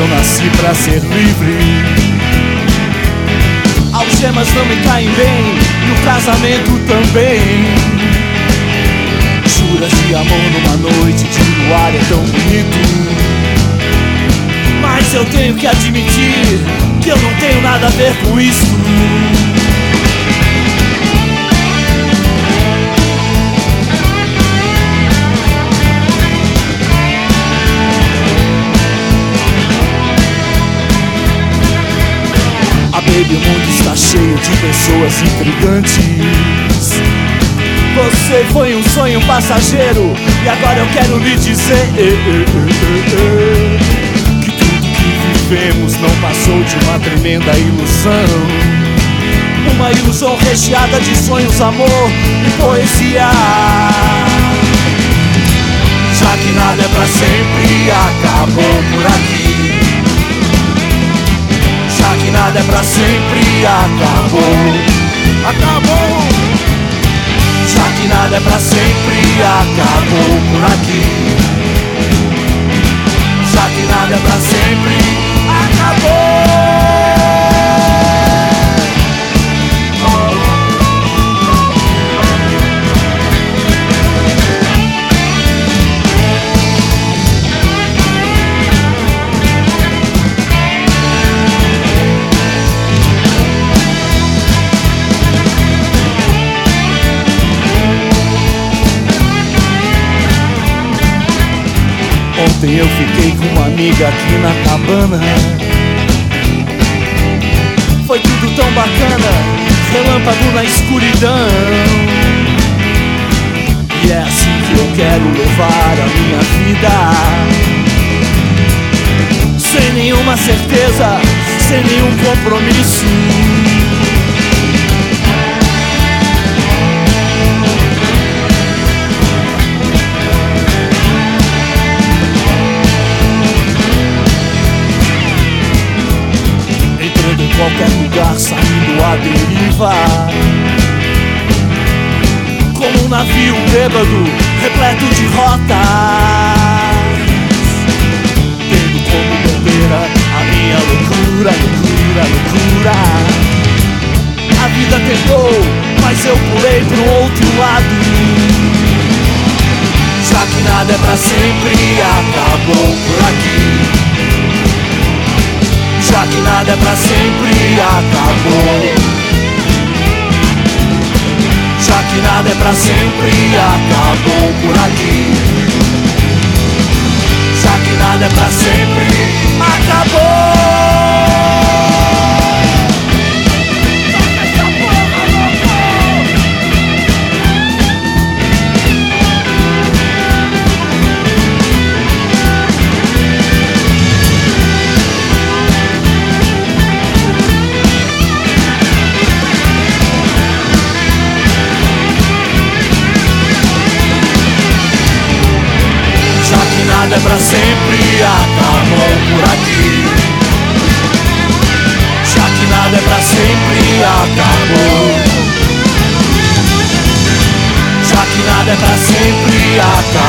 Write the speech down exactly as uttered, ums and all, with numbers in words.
eu nasci pra ser livre. Algemas não me caem bem, e o casamento também. Juras de amor numa noite de luar é tão bonito. Mas eu tenho que admitir que eu não tenho nada a ver com isso. Baby, o mundo está cheio de pessoas intrigantes. Você foi um sonho passageiro, e agora eu quero lhe dizer que tudo que vivemos não passou de uma tremenda ilusão. Uma ilusão recheada de sonhos, amor e poesia. Já que nada é pra sempre, acabou por aqui. Já que nada é pra sempre, acabou. Acabou. Já que nada é pra sempre, acabou por aqui. Já que nada é pra sempre, acabou. Ontem eu fiquei com uma amiga aqui na cabana. Foi tudo tão bacana, relâmpago na escuridão. E é assim que eu quero levar a minha vida. Sem nenhuma certeza, sem nenhum compromisso. Qualquer lugar, saindo à deriva, como um navio bêbado, repleto de rotas, tendo como bandeira a minha loucura, loucura, loucura. A vida tentou, mas eu pulei pro outro lado. Já que nada é pra sempre, acabou por aqui. Já que nada é pra sempre, acabou. Já que nada é pra sempre, acabou por aqui. Já que nada é pra sempre, acabou. Nada é pra sempre, acabou por aqui. Já que nada é pra sempre, acabou. Já que nada é pra sempre, acabou.